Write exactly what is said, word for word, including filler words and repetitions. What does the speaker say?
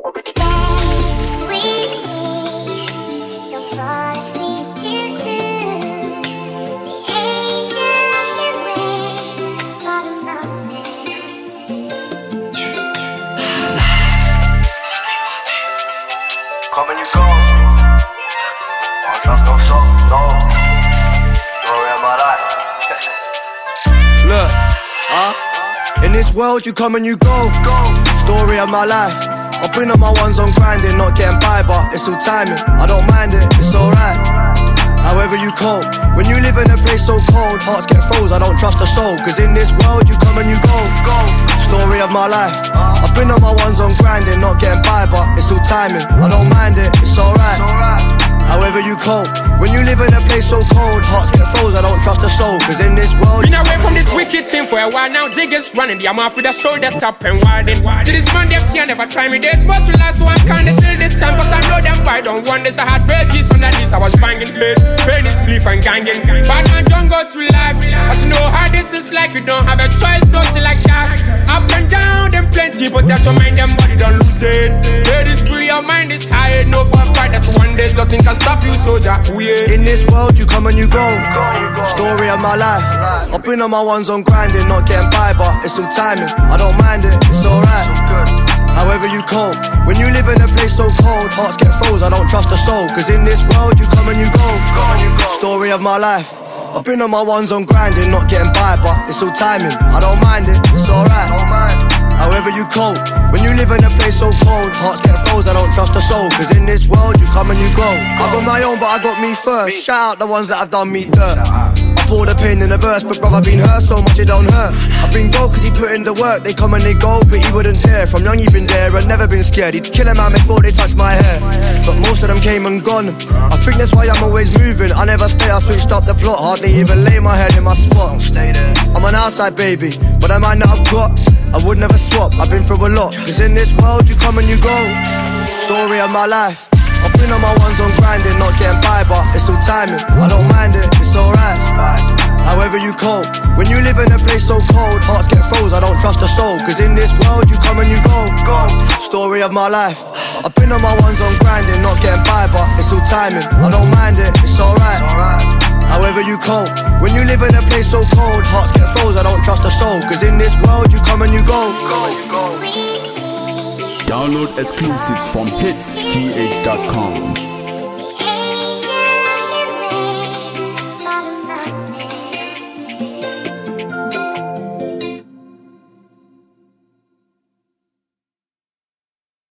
Come and you go. I trust no soul, no. Story of my life. Look, uh, in this world you come and you go. Story of my life. I've been on my ones on grinding, not getting by, but it's all timing. I don't mind it, it's alright. However you cope, when you live in a place so cold, hearts get froze, I don't trust a soul. Cause in this world you come and you go. Story of my life. I've been on my ones on grinding, not getting by, but it's all timing. I don't mind it, it's alright. However you cope, when you live in a place so cold, hearts get froze, I don't trust a soul. Cause in this world been away from this wicked team for a while now, jig is running. The amount with the shoulders up and widen. See this man, they can never try me. There's more to life, so I'm kinda chill this time. Cause I know them I don't want this. I had pages on that list, I was banging plates, pain is belief and ganging. Bad man don't go through life, but you know how this is like. You don't have a choice, don't see like that. Up and down, them plenty, but that's your mind, them body don't lose it. Ladies, fully your mind is tired. No for a fight that you one day, nothing can stop you, soldier. Yeah. In this world you come and you go. Story of my life. I've been on my ones on grinding, not getting by, but it's all timing. I don't mind it, it's alright. However you cope, when you live in a place so cold, hearts get froze, I don't trust a soul. Cause in this world you come and you go. Story of my life. I've been on my ones on grinding, not getting by, but it's all timing. I don't mind it, it's alright. However you cope, when you live in a place so cold, hearts get froze, I don't trust a soul. Cause in this world you come and you go. I got my own but I got me first. Shout out the ones that have done me dirt. I pour the pain in the verse, but brother been hurt so much it don't hurt. I've been gold cause he put in the work. They come and they go but he wouldn't dare. From young he been there and never been scared. He'd kill a man before they touch my hair. But most of them came and gone. I think that's why I'm always moving. I never stay, I switched up the plot. Hardly even lay my head in my spot. I'm an outside baby, but I might not have got. I would never swap, I've been through a lot. Cause in this world you come and you go. Story of my life. I've been on my ones on grinding, not getting by, but it's all timing. I don't mind it, it's alright. However you cope, when you live in a place so cold, hearts get froze, I don't trust a soul. Cause in this world you come and you go. Story of my life. I've been on my ones on grinding, not getting by, but it's all timing. I don't mind it, it's alright. However you cope, when you live in a place so cold, hearts get froze, I don't trust a soul. Cause in this world you come and you go. Download exclusives from hits t h dot com.